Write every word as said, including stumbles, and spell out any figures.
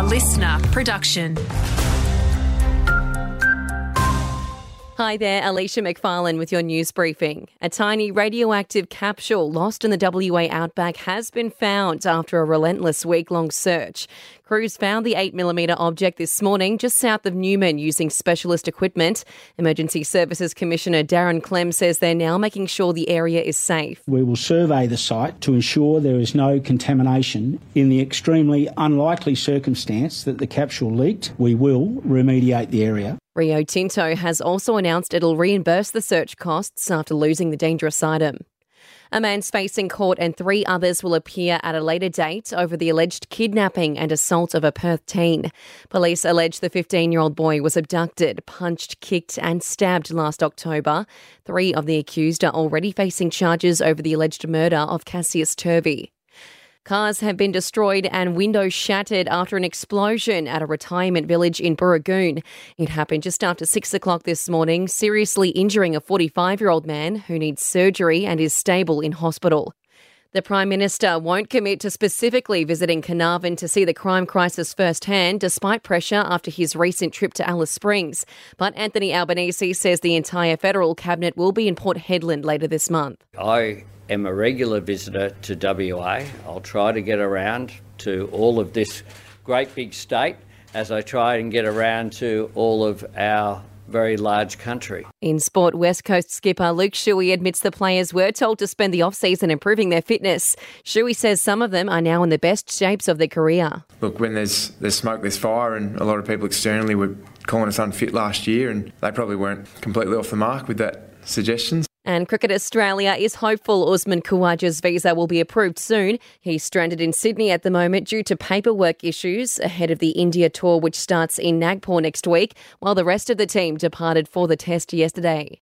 listener production. Hi there, Alicia McFarlane with your news briefing. A tiny radioactive capsule lost in the W A outback has been found after a relentless week-long search. Crews found the eight millimetre object this morning just south of Newman using specialist equipment. Emergency Services Commissioner Darren Clem says they're now making sure the area is safe. We will survey the site to ensure there is no contamination. In the extremely unlikely circumstance that the capsule leaked, we will remediate the area. Rio Tinto has also announced it'll reimburse the search costs after losing the dangerous item. A man's facing court and three others will appear at a later date over the alleged kidnapping and assault of a Perth teen. Police allege the fifteen-year-old boy was abducted, punched, kicked and stabbed last October. Three of the accused are already facing charges over the alleged murder of Cassius Turvey. Cars have been destroyed and windows shattered after an explosion at a retirement village in Burragoon. It happened just after six o'clock this morning, seriously injuring a forty-five-year-old man who needs surgery and is stable in hospital. The Prime Minister won't commit to specifically visiting Carnarvon to see the crime crisis firsthand, despite pressure after his recent trip to Alice Springs. But Anthony Albanese says the entire federal cabinet will be in Port Hedland later this month. I am a regular visitor to W A. I'll try to get around to all of this great big state as I try and get around to all of our very large country. In sport, West Coast skipper Luke Shuey admits the players were told to spend the off-season improving their fitness. Shuey says some of them are now in the best shapes of their career. Look, when there's there's smoke, there's fire, and a lot of people externally were calling us unfit last year, and they probably weren't completely off the mark with that suggestions. And Cricket Australia is hopeful Usman Khawaja's visa will be approved soon. He's stranded in Sydney at the moment due to paperwork issues ahead of the India tour, which starts in Nagpur next week, while the rest of the team departed for the test yesterday.